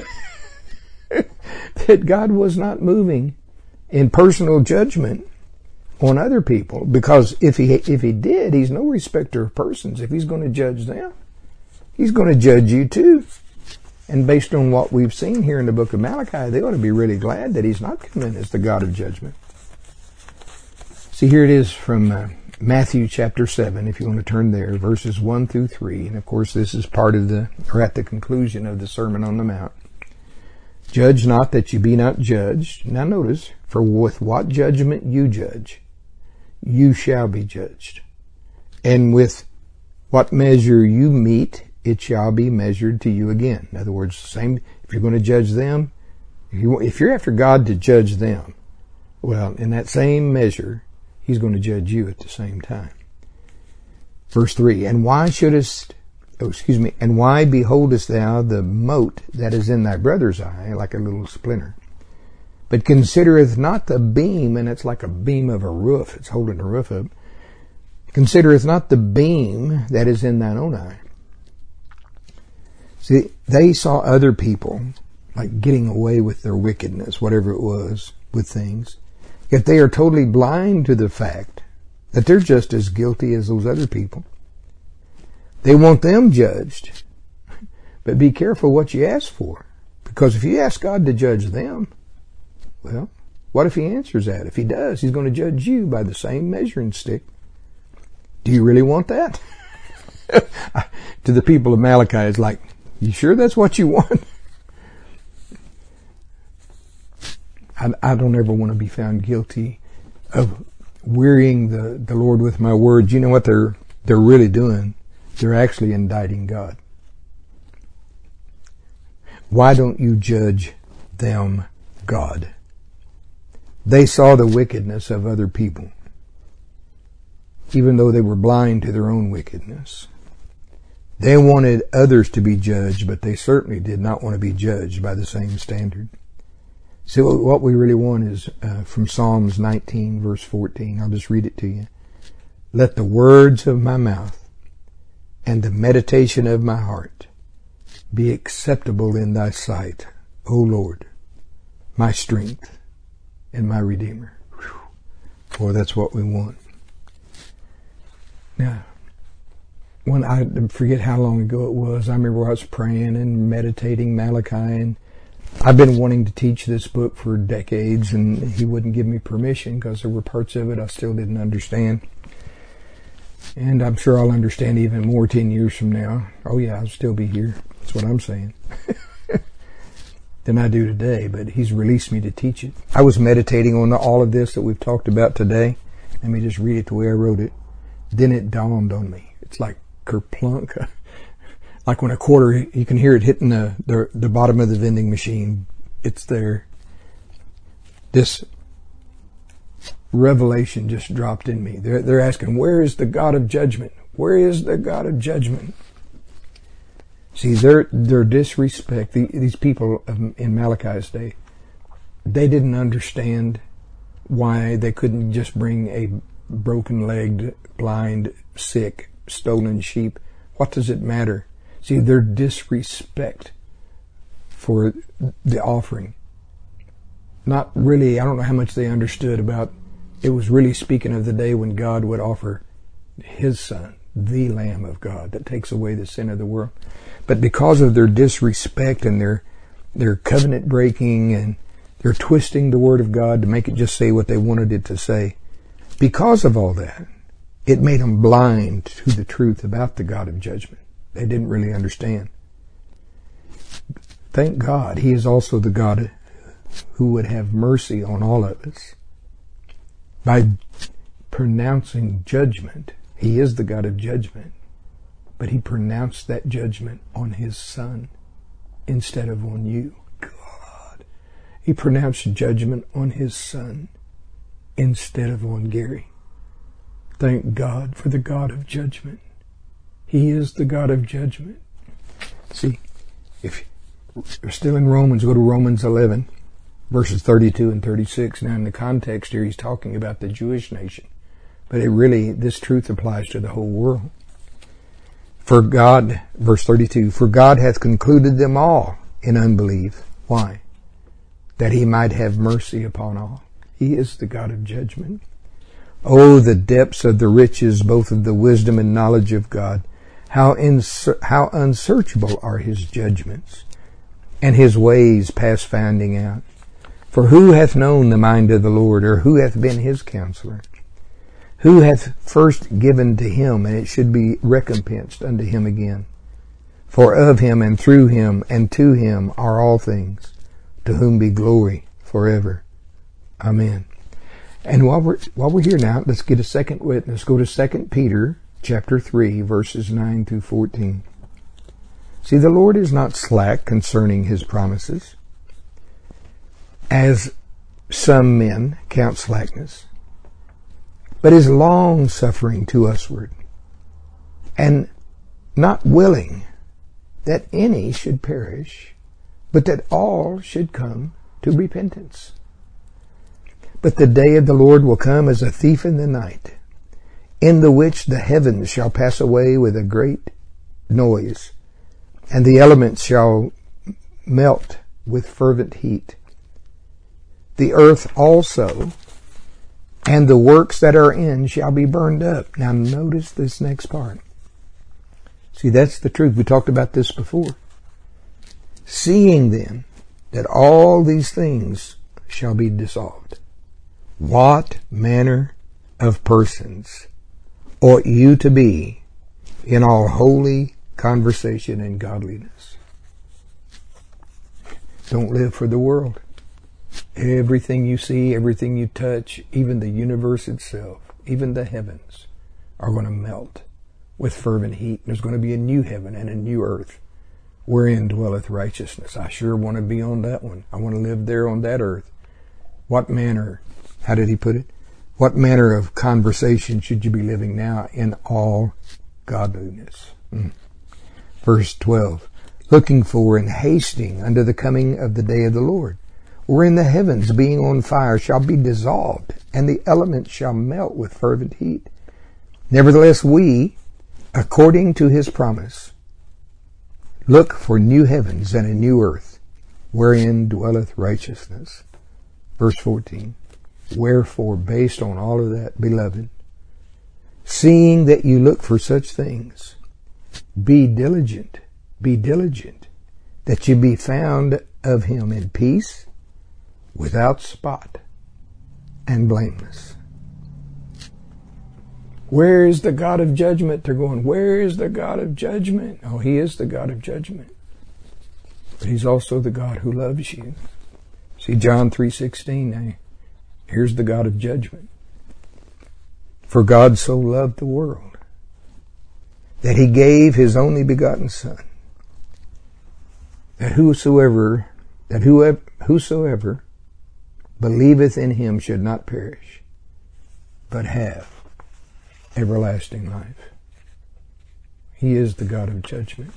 Speaker 1: that God was not moving in personal judgment on other people, because if he if he did, He's no respecter of persons. If He's going to judge them, He's going to judge you too. And based on what we've seen here in the book of Malachi, they ought to be really glad that He's not coming as the God of judgment. See, here it is from uh, Matthew chapter seven, if you want to turn there, verses one through three. And of course, this is part of the, or at the conclusion of the Sermon on the Mount. Judge not that you be not judged. Now notice, for with what judgment you judge, you shall be judged. And with what measure you meet, it shall be measured to you again. In other words, same, if you're going to judge them, if, you, if you're after God to judge them, well, in that same measure, He's going to judge you at the same time. Verse three, and why shouldest, oh, excuse me, and why beholdest thou the mote that is in thy brother's eye, like a little splinter, but considereth not the beam, and it's like a beam of a roof, it's holding the roof up, considereth not the beam that is in thine own eye. See, they saw other people like getting away with their wickedness, whatever it was, with things. Yet they are totally blind to the fact that they're just as guilty as those other people. They want them judged. But be careful what you ask for. Because if you ask God to judge them, well, what if He answers that? If He does, He's going to judge you by the same measuring stick. Do you really want that? To the people of Malachi, it's like, you sure that's what you want? I, I don't ever want to be found guilty of wearying the, the Lord with my words. You know what they're they're really doing? They're actually indicting God. Why don't you judge them, God? They saw the wickedness of other people, even though they were blind to their own wickedness. They wanted others to be judged, but they certainly did not want to be judged by the same standard. So what we really want is uh, from Psalms nineteen, verse fourteen. I'll just read it to you. Let the words of my mouth and the meditation of my heart be acceptable in thy sight, O Lord, my strength and my Redeemer. Whew. Boy, that's what we want. Now, when I forget how long ago it was, I remember I was praying and meditating Malachi, and I've been wanting to teach this book for decades, and he wouldn't give me permission because there were parts of it I still didn't understand. And I'm sure I'll understand even more ten years from now. Oh yeah, I'll still be here. That's what I'm saying. Than I do today, but he's released me to teach it. I was meditating on all of this that we've talked about today. Let me just read it the way I wrote it. Then it dawned on me. It's like kerplunk. Like when a quarter, you can hear it hitting the, the, the bottom of the vending machine. It's there. This revelation just dropped in me. They're, they're asking, where is the God of judgment? Where is the God of judgment? See, their, their disrespect, the, these people in Malachi's day, they didn't understand why they couldn't just bring a broken-legged, blind, sick, stolen sheep. What does it matter? See, their disrespect for the offering. Not really, I don't know how much they understood about, it was really speaking of the day when God would offer His Son, the Lamb of God, that takes away the sin of the world. But because of their disrespect and their, their covenant breaking, and they're twisting the Word of God to make it just say what they wanted it to say, because of all that, it made them blind to the truth about the God of judgment. They didn't really understand. Thank God, He is also the God who would have mercy on all of us. By pronouncing judgment, He is the God of judgment, but He pronounced that judgment on His Son instead of on you. God. He pronounced judgment on His Son instead of on Gary. Thank God for the God of judgment. He is the God of judgment. See, if you're still in Romans, go to Romans eleven, verses thirty-two and thirty-six. Now in the context here, he's talking about the Jewish nation. But it really, this truth applies to the whole world. For God, verse thirty-two, for God hath concluded them all in unbelief. Why? That He might have mercy upon all. He is the God of judgment. Oh, the depths of the riches, both of the wisdom and knowledge of God. How, inser- how unsearchable are His judgments, and His ways past finding out. For who hath known the mind of the Lord, or who hath been His counselor? Who hath first given to Him, and it should be recompensed unto Him again? For of Him, and through Him, and to Him are all things, to whom be glory forever. Amen. And while we're, while we're here now, let's get a second witness. Go to Second Peter chapter three, verses nine through fourteen. See, the Lord is not slack concerning His promises, as some men count slackness, but is long-suffering to usward, and not willing that any should perish, but that all should come to repentance. But the day of the Lord will come as a thief in the night, in the which the heavens shall pass away with a great noise, and the elements shall melt with fervent heat. The earth also and the works that are in shall be burned up. Now notice this next part. See, that's the truth. We talked about this before. Seeing then that all these things shall be dissolved, what manner of persons ought you to be in all holy conversation and godliness? Don't live for the world. Everything you see, everything you touch, even the universe itself, even the heavens, are going to melt with fervent heat. There's going to be a new heaven and a new earth wherein dwelleth righteousness. I sure want to be on that one. I want to live there on that earth. What manner, how did he put it? What manner of conversation should you be living now in all godliness? Mm. Verse twelve, looking for and hasting unto the coming of the day of the Lord, wherein the heavens being on fire shall be dissolved, and the elements shall melt with fervent heat. Nevertheless we, according to his promise, look for new heavens and a new earth, wherein dwelleth righteousness. Verse fourteen, wherefore, based on all of that, beloved, seeing that you look for such things, be diligent, be diligent, that you be found of him in peace, without spot, and blameless. Where is the God of judgment? They're going, where is the God of judgment? Oh, he is the God of judgment. But he's also the God who loves you. See John three sixteen, now, here's the God of judgment. For God so loved the world that he gave his only begotten Son, that whosoever, that whoever, whosoever believeth in him should not perish, but have everlasting life. He is the God of judgment.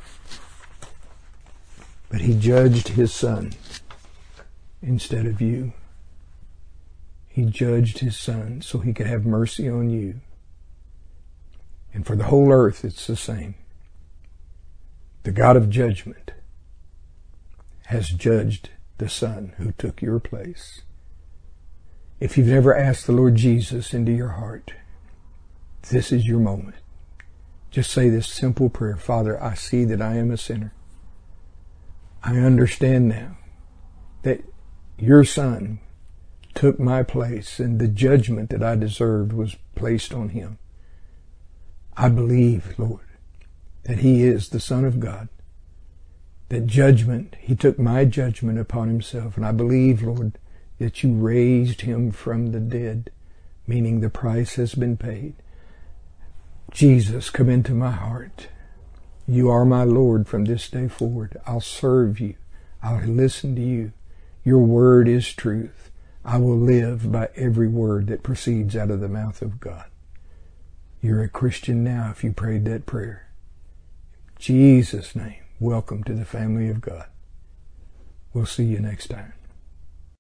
Speaker 1: But he judged his Son instead of you. He judged his Son so he could have mercy on you. And for the whole earth, it's the same. The God of judgment has judged the Son who took your place. If you've never asked the Lord Jesus into your heart, this is your moment. Just say this simple prayer. Father, I see that I am a sinner. I understand now that your Son took my place and the judgment that I deserved was placed on him. I believe, Lord, that he is the Son of God. That judgment, he took my judgment upon himself. And I believe, Lord, that you raised him from the dead, meaning the price has been paid. Jesus, come into my heart. You are my Lord from this day forward. I'll serve you. I'll listen to you. Your word is truth. I will live by every word that proceeds out of the mouth of God. You're a Christian now if you prayed that prayer. In Jesus' name, welcome to the family of God. We'll see you next time.